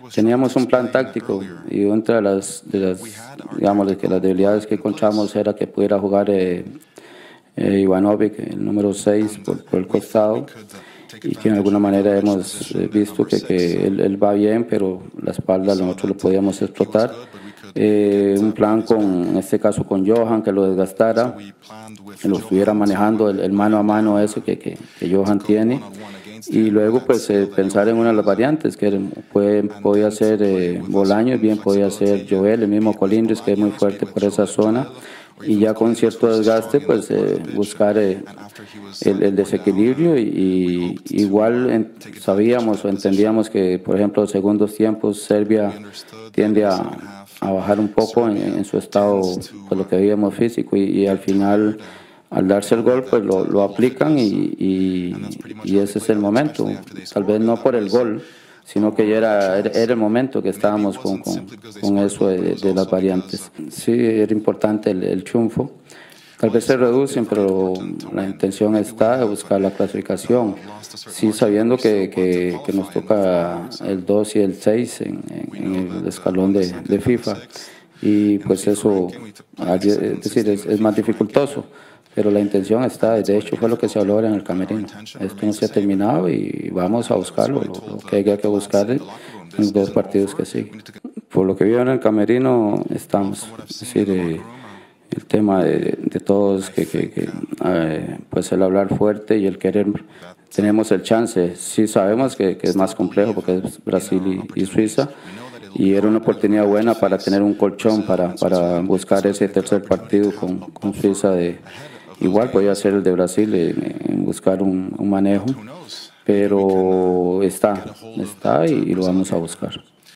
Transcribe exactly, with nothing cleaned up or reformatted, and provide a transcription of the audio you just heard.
Teníamos un plan táctico y una de las, de las, digamos, de que las debilidades que encontramos era que pudiera jugar eh, eh, Ivanovic, el número seis, por, por el costado, y que en alguna manera hemos eh, visto que, que él, él va bien, pero la espalda nosotros lo podíamos explotar. Eh, un plan con, en este caso con Johan, que lo desgastara, que lo estuviera manejando el, el mano a mano eso que, que, que Johan tiene. Y luego pues eh, pensar en una de las variantes, que puede, podía ser eh, Bolaños, bien podía ser Joel, el mismo Colindres, que es muy fuerte por esa zona, y ya con cierto desgaste pues eh, buscar eh, el, el desequilibrio. Y, y igual en, sabíamos o entendíamos que, por ejemplo, en segundos tiempos Serbia tiende a, a bajar un poco en, en su estado, por lo que veíamos físico, y, y al final, al darse el gol, pues lo, lo aplican y, y, y ese es el momento. Tal vez no por el gol, sino que ya era, era el momento que estábamos con, con, con eso de, de las variantes. Sí, era importante el, el triunfo. Tal vez se reducen, pero la intención está de buscar la clasificación. Sí, sabiendo que, que, que nos toca el dos y el seis en, en el escalón de, de FIFA. Y pues eso, es decir, es, es más dificultoso. Pero la intención está, de hecho fue lo que se habló ahora en el camerino. Esto no se ha terminado y vamos a buscarlo, lo, lo que haya que buscar en los dos partidos que siguen. Por lo que vieron en el camerino estamos, es decir, eh, el tema de, de todos, que, que, que eh, pues el hablar fuerte y el querer, tenemos el chance. Sí sabemos que, que es más complejo porque es Brasil y, y Suiza, y era una oportunidad buena para tener un colchón para, para buscar ese tercer partido con, con Suiza. De igual podía ser el de Brasil en, en buscar un, un manejo, pero está, está y, y lo vamos a buscar.